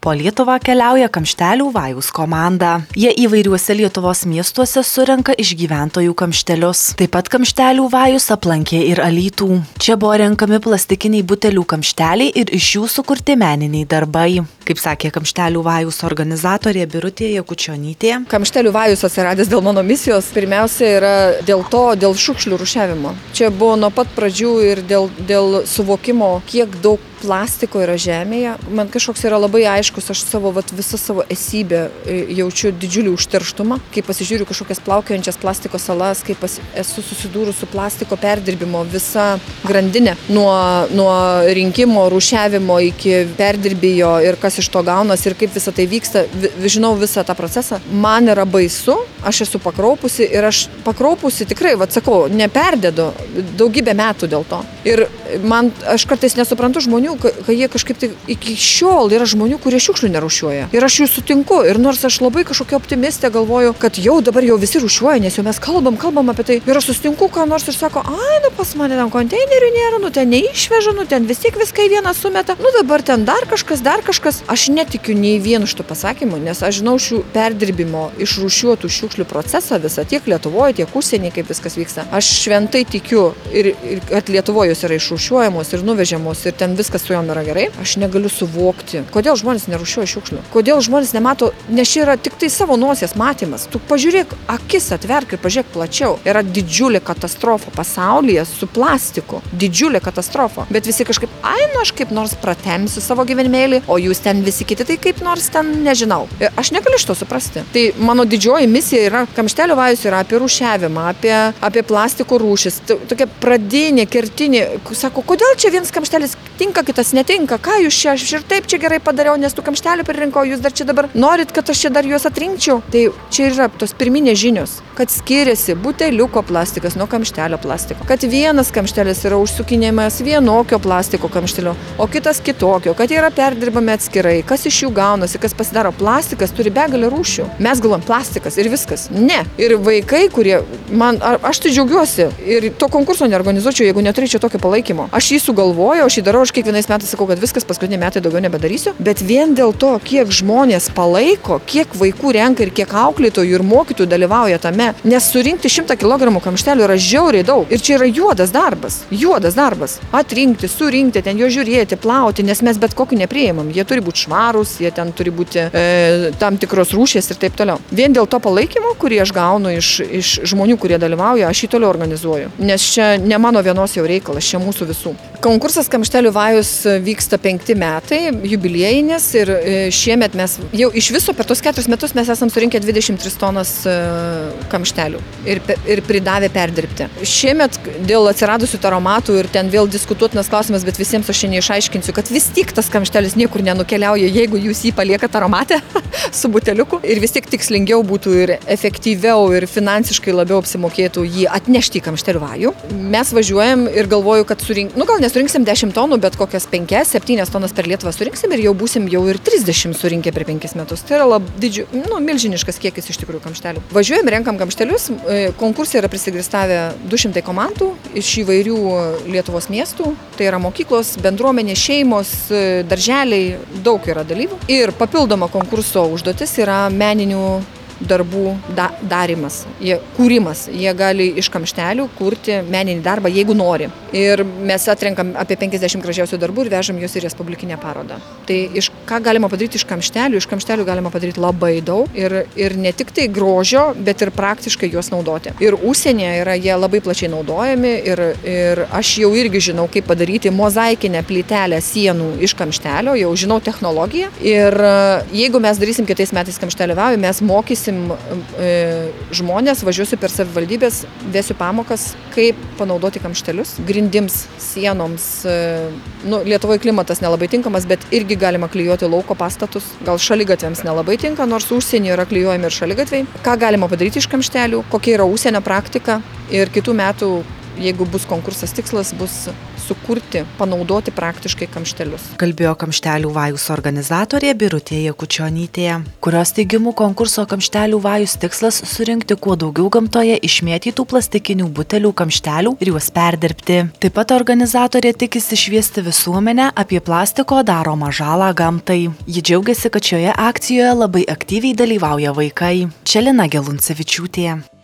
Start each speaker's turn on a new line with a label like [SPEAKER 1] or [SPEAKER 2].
[SPEAKER 1] Po Lietuvą keliauja Kamštelių Vajus komanda. Jie įvairiuose Lietuvos miestuose surenka iš gyventojų kamštelius. Taip pat Kamštelių Vajus aplankė ir Alytų. Čia buvo renkami plastikiniai butelių kamšteliai ir iš jų sukurti meniniai darbai. Kaip sakė Kamštelių Vajus organizatorė Birutė Jakučionytė.
[SPEAKER 2] Kamštelių Vajus atsiradęs dėl mano misijos pirmiausia yra dėl šiukšlių rūšiavimo. Čia buvo nuo pat pradžių ir dėl suvokimo, kiek daug plastiko yra žemėje. Man kažkoks yra labai aiškus, aš visą savo esybę jaučiu didžiulį užterštumą. Kai pasižiūriu kažkokias plaukiojančias plastiko salas, kai esu susidūrus su plastiko perdirbimo visa grandinė, nuo rinkimo, rūšiavimo iki perdirbijo ir kas iš to gaunas ir kaip visą tai vyksta, žinau visą tą procesą. Man yra baisu, aš esu pakraupusi ir aš pakraupusi tikrai, sakau, neperdėdu daugybę metų dėl to. Ir aš kartais nesuprantu žmonių, kai jie kažkaip tai iki šiol yra žmonių, kurie šiukšlių nerūšiuoja. Ir aš jų sutinku. Ir nors aš labai kažkokia optimistė galvoju, kad dabar jau visi rūšiuoja, nes jau mes kalbam apie tai. Ir aš sutinku, ką nors ir sako, pas mane ten konteinerių nėra, ten neišveža, ten vis tiek viską į vieną sumeta. Dabar ten dar kažkas. Aš netikiu nei vienu šitų pasakymų, nes aš žinau šių perdirbimo išrūšiuotų šiukšlių procesą visą, tiek Lietuvoje, tiek užsienyje, kaip viskas vyksta. Aš šventai tikiu ir kad Lietuvoje jos yra išrūšiuojamos ir nuvežiamos ir ten viskas su jom yra gerai. Aš negaliu suvokti, kodėl žmonės nerūšiuoja šiukšlių. Kodėl žmonės nemato, nes čia yra tik tai savo nosies matymas. Tu pažiūrėk, akis atverk ir pažiūrėk plačiau. Yra didžiulė katastrofa pasaulyje su plastiku. Didžiulė katastrofa. Bet visi kažkaip, aš kaip nors pratemsiu savo gyvenimėlį, o jūs ten visi kiti, tai kaip nors ten nežinau. Aš negaliu šito suprasti. Tai mano didžioji misija yra, Kamštelių Vajus yra apie rūšiavimą, apie plastiko rūšis. Tokia pradinė, kertinė. Sako, kodėl čia vienas kamštelis tinka, kitas netinka, ką jūs čia, aš ir taip čia gerai padariau, nes tų kamštelių pririnkau, jūs dar čia dabar norit, kad aš čia dar juos atrinkčiau. Tai čia yra tos pirminės žinios, kad skiriasi buteliuko plastikas nuo kamštelio plastiko, kad vienas kamštelis yra užsukinėjimas vienokio plastiko kamštelio, o kitas kitokio, kad jie yra perdirbami atskirai, kas iš jų gaunasi, kas pasidaro. Plastikas turi begalę rūšių. Mes galvojam plastikas ir viskas. Ne. Ir vaikai, kurie aš tai džiaugiuosi ir to konkurso neorganizuočiau, jeigu neturėčiau tokio palaikymo. Aš jį sugalvojau, aš jį darau, aš kiekvienais metais sakau, kad viskas, paskutiniai metai daugiau nebedarysiu, bet vien dėl to, kiek žmonės palaiko, kiek vaikų renka ir kiek auklėtojų ir mokytojų dalyvauja tame, nes surinkti 100 kg kamštelių yra žiauriai daug. Ir čia yra juodas darbas. Atrinkti, surinkti, ten jo žiūrėti, plauti, nes mes bet kokį nepriimam. Jie turi būti švarūs, jie ten turi būti tam tikros rūšies ir taip toliau. Vien dėl to palaikymo, kurį aš gaunu iš žmonių, kurie dalyvauja, aš jį toliau organizuoju. Nes čia ne mano vienos jau reikalas, čia mūsų visų. Konkursas Kamštelių Vajus vyksta 5 metai, jubiliejinis ir šiemet mes jau iš viso per tos 4 metus mes esam surinkę 23 tonas kamštelių ir pridavę perdirbti. Šiemet dėl atsiradusių taromatų ir ten vėl diskutuotinas klausimas, bet visiems aš čia neišaiškinsiu, kad vis tik tas kamštelis niekur nenukeliauja, jeigu jūs jį paliekat taromate su buteliuku ir vis tik tikslingiau būtų ir efektyviau ir finansiškai labiau apsimokėtų jį atnešti į Kamštelių Vajų. Mes važiuojam ir galvoju, kad gal nesurinksim 10 tonų, bet kokias 5-7 tonas per Lietuvą surinksim ir jau būsim jau ir 30 surinkę per 5 metus. Tai yra milžiniškas kiekis iš tikrųjų kamštelių. Važiuojam, renkam kamštelius. Konkursai yra prisigristavę 200 komandų iš įvairių Lietuvos miestų. Tai yra mokyklos, bendruomenė, šeimos, darželiai, daug yra dalyvių. Ir papildoma konkurso užduotis yra meninių darbų darymas, kūrimas. Jie gali iš kamštelių kurti meninį darbą, jeigu nori. Ir mes atrenkam apie 50 gražiausių darbų ir vežam juos į respublikinę parodą. Tai ką galima padaryti iš kamštelių galima padaryti labai daug ir ne tik tai grožio, bet ir praktiškai juos naudoti. Ir užsienyje yra jie labai plačiai naudojami ir aš jau irgi žinau, kaip padaryti mozaikinę plytelę sienų iš kamštelio, jau žinau technologiją. Ir jeigu mes darysim kitais metais Kamštelių Vajų, mes mokysim žmonės, važiuosiu per savivaldybės, vesiu pamokas, kaip panaudoti kamštelius, grindims, sienoms. Lietuvoje klimatas nelabai tinkamas, bet irgi galima klijuoti lauko pastatus. Gal šaligatviams nelabai tinka, nors užsienyje yra klijuojami ir šaligatviai. Ką galima padaryti iš kamštelių, kokia yra užsienio praktika ir kitų metų jeigu bus konkursas, tikslas bus sukurti, panaudoti praktiškai kamštelius.
[SPEAKER 1] Kalbėjo kamštelių vajus organizatorė Birutė Jakučionytė, kurios teigimu konkurso kamštelių vajus tikslas surinkti kuo daugiau gamtoje išmėtytų plastikinių butelių kamštelių ir juos perdirbti. Taip pat organizatorė tikisi šviesti visuomenę apie plastiko daromą žalą gamtai. Ji džiaugiasi, kad šioje akcijoje labai aktyviai dalyvauja vaikai. Čia Lina Geluncevičiūtė.